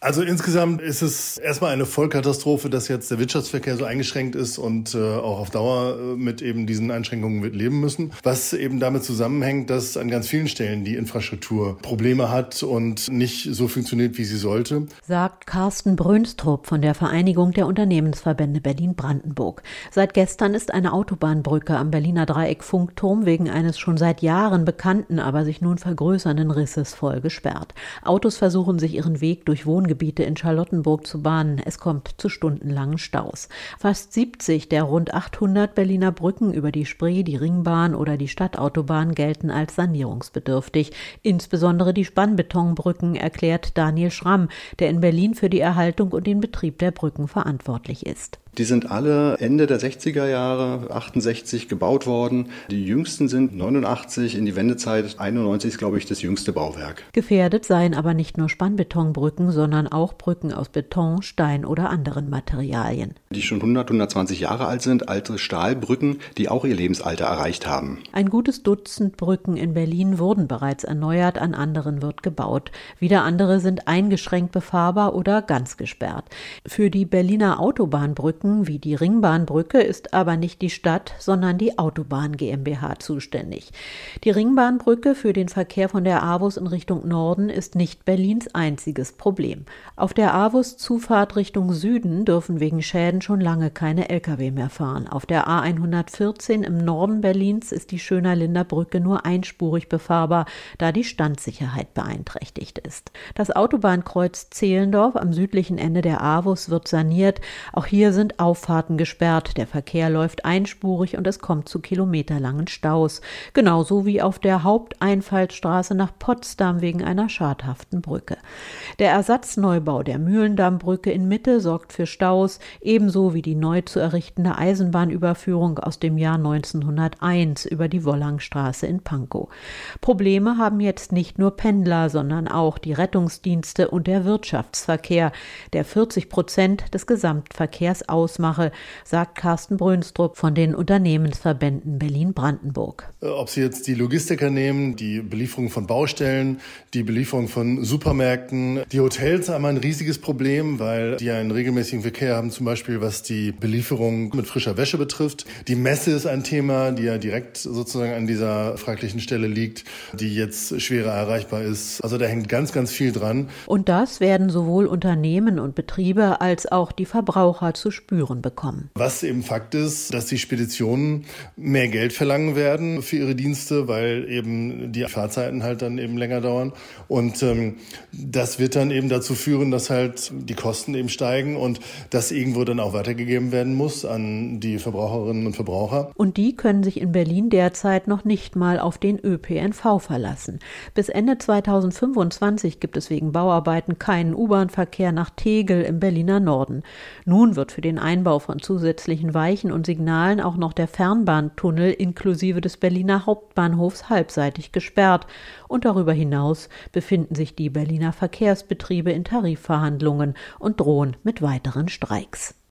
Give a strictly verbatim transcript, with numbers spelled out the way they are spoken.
Also insgesamt ist es erstmal eine Vollkatastrophe, dass jetzt der Wirtschaftsverkehr so eingeschränkt ist und äh, auch auf Dauer äh, mit eben diesen Einschränkungen wird leben müssen. Was eben damit zusammenhängt, dass an ganz vielen Stellen die Infrastruktur Probleme hat und nicht so funktioniert, wie sie sollte. Sagt Carsten Brönstrup von der Vereinigung der Unternehmensverbände Berlin-Brandenburg. Seit gestern ist eine Autobahnbrücke am Berliner Dreieck-Funkturm wegen eines schon seit Jahren bekannten, aber sich nun vergrößernden Risses voll gesperrt. Autos versuchen sich ihren Weg durch Wohngebiete in Charlottenburg zu bahnen. Es kommt zu stundenlangen Staus. Fast siebzig der rund achthundert Berliner Brücken über die Spree, die Ringbahn oder die Stadtautobahn gelten als sanierungsbedürftig. Insbesondere die Spannbetonbrücken, erklärt Daniel Schramm, der in Berlin für die Erhaltung und den Betrieb der Brücken verantwortlich ist. Die sind alle Ende der sechziger Jahre, achtundsechzig, gebaut worden. Die jüngsten sind neunundachtzig, in die Wendezeit einundneunzig ist, glaube ich, das jüngste Bauwerk. Gefährdet seien aber nicht nur Spannbetonbrücken, sondern auch Brücken aus Beton, Stein oder anderen Materialien. Die schon hundert, hundertzwanzig Jahre alt sind, alte Stahlbrücken, die auch ihr Lebensalter erreicht haben. Ein gutes Dutzend Brücken in Berlin wurden bereits erneuert, an anderen wird gebaut. Wieder andere sind eingeschränkt befahrbar oder ganz gesperrt. Für die Berliner Autobahnbrücken wie die Ringbahnbrücke ist aber nicht die Stadt, sondern die Autobahn GmbH zuständig. Die Ringbahnbrücke für den Verkehr von der AWUS in Richtung Norden ist nicht Berlins einziges Problem. Auf der AWUS-Zufahrt Richtung Süden dürfen wegen Schäden schon lange keine L K W mehr fahren. Auf der A hundertvierzehn im Norden Berlins ist die Schöner-Linder Brücke nur einspurig befahrbar, da die Standsicherheit beeinträchtigt ist. Das Autobahnkreuz Zehlendorf am südlichen Ende der AWUS wird saniert. Auch hier sind Auffahrten gesperrt, der Verkehr läuft einspurig und es kommt zu kilometerlangen Staus. Genauso wie auf der Haupteinfallsstraße nach Potsdam wegen einer schadhaften Brücke. Der Ersatzneubau der Mühlendammbrücke in Mitte sorgt für Staus, ebenso wie die neu zu errichtende Eisenbahnüberführung aus dem Jahr neunzehnhunderteins über die Wollangstraße in Pankow. Probleme haben jetzt nicht nur Pendler, sondern auch die Rettungsdienste und der Wirtschaftsverkehr, der vierzig Prozent des Gesamtverkehrs ausmache, sagt Carsten Brönstrup von den Unternehmensverbänden Berlin-Brandenburg. Ob Sie jetzt die Logistiker nehmen, die Belieferung von Baustellen, die Belieferung von Supermärkten, die Hotels haben ein riesiges Problem, weil die einen regelmäßigen Verkehr haben, zum Beispiel was die Belieferung mit frischer Wäsche betrifft. Die Messe ist ein Thema, die ja direkt sozusagen an dieser fraglichen Stelle liegt, die jetzt schwerer erreichbar ist. Also da hängt ganz, ganz viel dran. Und das werden sowohl Unternehmen und Betriebe als auch die Verbraucher zu spüren bekommen. Was eben Fakt ist, dass die Speditionen mehr Geld verlangen werden für ihre Dienste, weil eben die Fahrzeiten halt dann eben länger dauern. Und ähm, das wird dann eben dazu führen, dass halt die Kosten eben steigen und das irgendwo dann auch weitergegeben werden muss an die Verbraucherinnen und Verbraucher. Und die können sich in Berlin derzeit noch nicht mal auf den Ö P N V verlassen. Bis Ende zweitausendfünfundzwanzig gibt es wegen Bauarbeiten keinen U-Bahn-Verkehr nach Tegel im Berliner Norden. Nun wird für den Einbau von zusätzlichen Weichen und Signalen auch noch der Fernbahntunnel inklusive des Berliner Hauptbahnhofs halbseitig gesperrt. Und darüber hinaus befinden sich die Berliner Verkehrsbetriebe in Tarifverhandlungen und drohen mit weiteren Streiks.